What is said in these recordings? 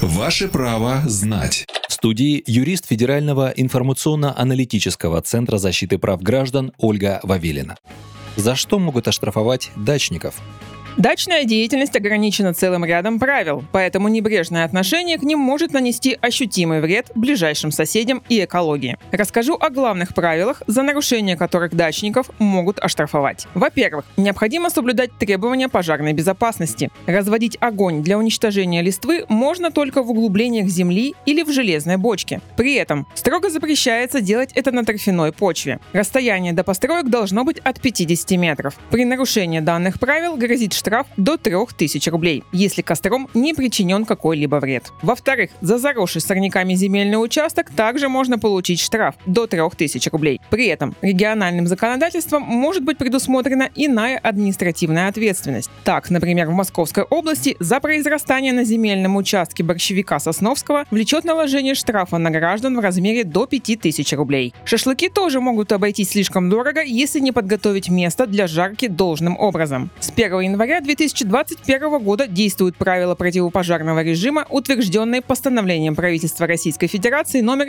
Ваше право знать. В студии юрист Федерального информационно-аналитического центра защиты прав граждан Ольга Вавилина. За что могут оштрафовать дачников? Дачная деятельность ограничена целым рядом правил, поэтому небрежное отношение к ним может нанести ощутимый вред ближайшим соседям и экологии. Расскажу о главных правилах, за нарушение которых дачников могут оштрафовать. Во-первых, необходимо соблюдать требования пожарной безопасности. Разводить огонь для уничтожения листвы можно только в углублениях земли или в железной бочке. При этом строго запрещается делать это на торфяной почве. Расстояние до построек должно быть от 50 метров. При нарушении данных правил грозит штраф до 3000 рублей, если костром не причинен какой-либо вред. Во-вторых, за заросший сорняками земельный участок также можно получить штраф до 3000 рублей. При этом региональным законодательством может быть предусмотрена иная административная ответственность. Так, например, в Московской области за произрастание на земельном участке борщевика Сосновского влечет наложение штрафа на граждан в размере до 5000 рублей. Шашлыки тоже могут обойтись слишком дорого, если не подготовить место для жарки должным образом. С 1 января 2021 года действуют правила противопожарного режима, утвержденные постановлением правительства Российской Федерации номер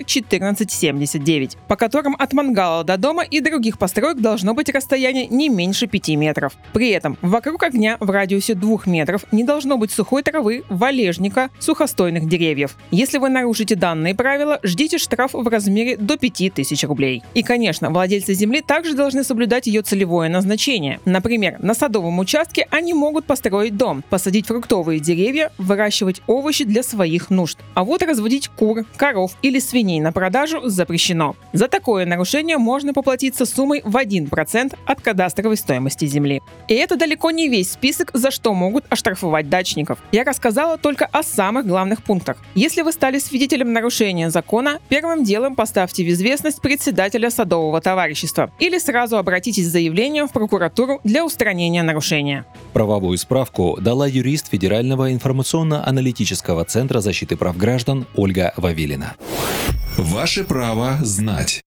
1479, по которым от мангала до дома и других построек должно быть расстояние не меньше 5 метров. При этом вокруг огня в радиусе 2 метров не должно быть сухой травы, валежника, сухостойных деревьев. Если вы нарушите данные правила, ждите штраф в размере до 5000 рублей. И, конечно, владельцы земли также должны соблюдать ее целевое назначение. Например, на садовом участке они могут построить дом, посадить фруктовые деревья, выращивать овощи для своих нужд. А вот разводить кур, коров или свиней на продажу запрещено. За такое нарушение можно поплатиться суммой в 1% от кадастровой стоимости земли. И это далеко не весь список, за что могут оштрафовать дачников. Я рассказала только о самых главных пунктах. Если вы стали свидетелем нарушения закона, первым делом поставьте в известность председателя садового товарищества или сразу обратитесь с заявлением в прокуратуру для устранения нарушения. Правовую справку дала юрист Федерального информационно-аналитического центра защиты прав граждан Ольга Вавилина. Ваше право знать.